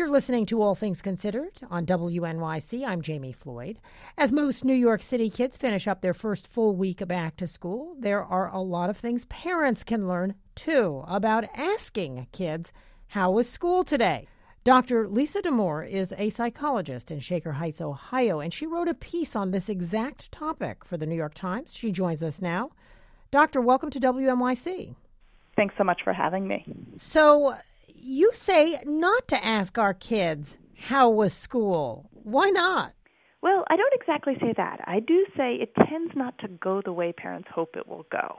listening to All Things Considered on WNYC. I'm Jamie Floyd. As most New York City kids finish up their first full week back to school, there are a lot of things parents can learn, too, about asking kids, how was school today? Dr. Lisa Damour is a psychologist in Shaker Heights, Ohio, and she wrote a piece on this exact topic for the New York Times. She joins us now. Doctor, welcome to WNYC. Thanks so much for having me. So you say not to ask our kids, how was school? Why not? Well, I don't exactly say that. I do say it tends not to go the way parents hope it will go.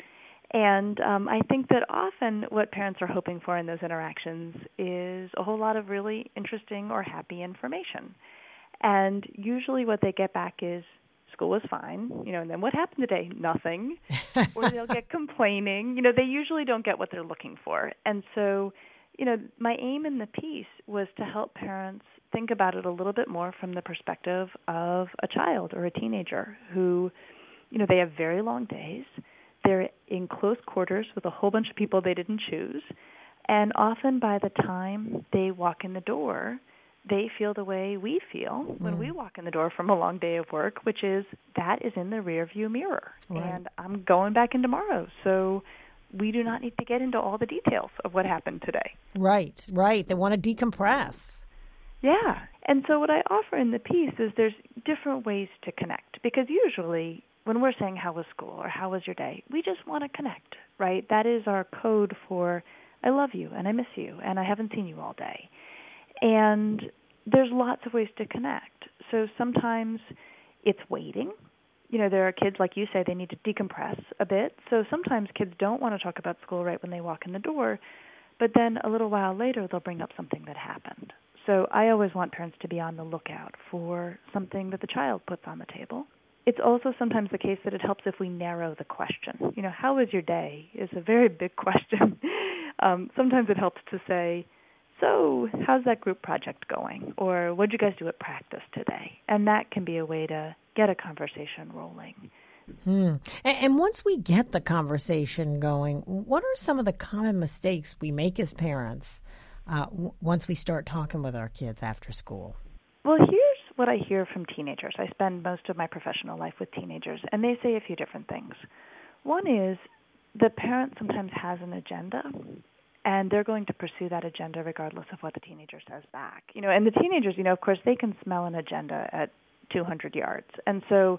And I think that often what parents are hoping for in those interactions is a whole lot of really interesting or happy information. And usually what they get back is, school was fine, and then what happened today? Nothing. Or they'll get complaining. They usually don't get what they're looking for. And so, my aim in the piece was to help parents think about it a little bit more from the perspective of a child or a teenager who, they have very long days. They're in close quarters with a whole bunch of people they didn't choose. And often by the time they walk in the door, they feel the way we feel when we walk in the door from a long day of work, which is that is in the rearview mirror. Right. And I'm going back in tomorrow. So we do not need to get into all the details of what happened today. Right. They want to decompress. Yeah. And so what I offer in the piece is there's different ways to connect. Because usually when we're saying how was school or how was your day, we just want to connect, right? That is our code for I love you and I miss you and I haven't seen you all day. And there's lots of ways to connect. So sometimes it's waiting. There are kids, like you say, they need to decompress a bit. So sometimes kids don't want to talk about school right when they walk in the door, but then a little while later they'll bring up something that happened. So I always want parents to be on the lookout for something that the child puts on the table. It's also sometimes the case that it helps if we narrow the question. How was your day is a very big question. Sometimes it helps to say, so how's that group project going? Or what did you guys do at practice today? And that can be a way to get a conversation rolling. And once we get the conversation going, what are some of the common mistakes we make as parents once we start talking with our kids after school? Well, here's what I hear from teenagers. I spend most of my professional life with teenagers, and they say a few different things. One is the parent sometimes has an agenda, and they're going to pursue that agenda regardless of what the teenager says back. And the teenagers, of course, they can smell an agenda at 200 yards. And so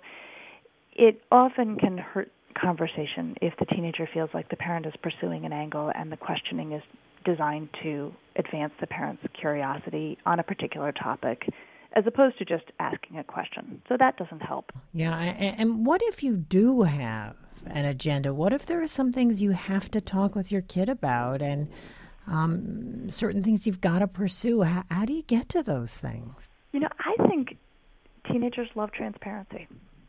it often can hurt conversation if the teenager feels like the parent is pursuing an angle and the questioning is designed to advance the parent's curiosity on a particular topic, as opposed to just asking a question. So that doesn't help. Yeah, and what if you do have an agenda? What if there are some things you have to talk with your kid about and certain things you've got to pursue? How do you get to those things? I think teenagers love transparency.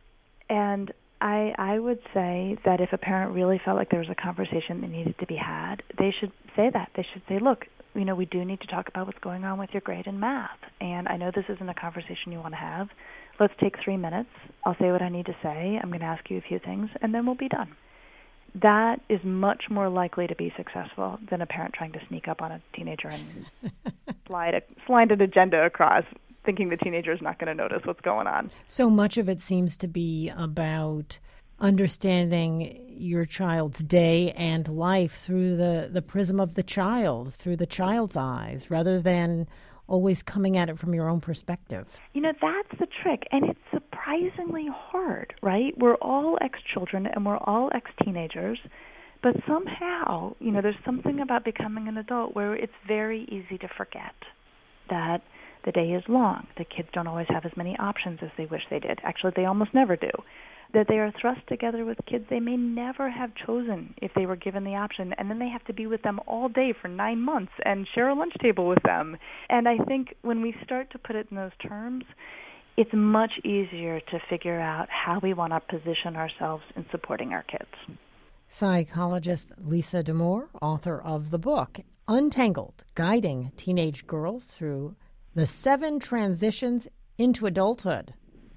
And I would say that if a parent really felt like there was a conversation that needed to be had, they should say that. They should say, look, we do need to talk about what's going on with your grade in math. And I know this isn't a conversation you want to have. Let's take 3 minutes. I'll say what I need to say. I'm going to ask you a few things, and then we'll be done. That is much more likely to be successful than a parent trying to sneak up on a teenager and slide an agenda across, thinking the teenager is not going to notice what's going on. So much of it seems to be about understanding your child's day and life through the prism of the child, through the child's eyes, rather than always coming at it from your own perspective. That's the trick, and it's surprisingly hard, right? We're all ex-children and we're all ex-teenagers, but somehow, there's something about becoming an adult where it's very easy to forget that the day is long, that kids don't always have as many options as they wish they did. Actually, they almost never do. That they are thrust together with kids they may never have chosen if they were given the option, and then they have to be with them all day for 9 months and share a lunch table with them. And I think when we start to put it in those terms, it's much easier to figure out how we want to position ourselves in supporting our kids. Psychologist Lisa Damour, author of the book Untangled, Guiding Teenage Girls Through the 7 Transitions into Adulthood.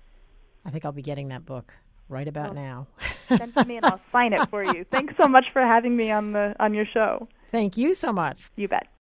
I think I'll be getting that book right about now. Send it to me and I'll sign it for you. Thanks so much for having me on your show. Thank you so much. You bet.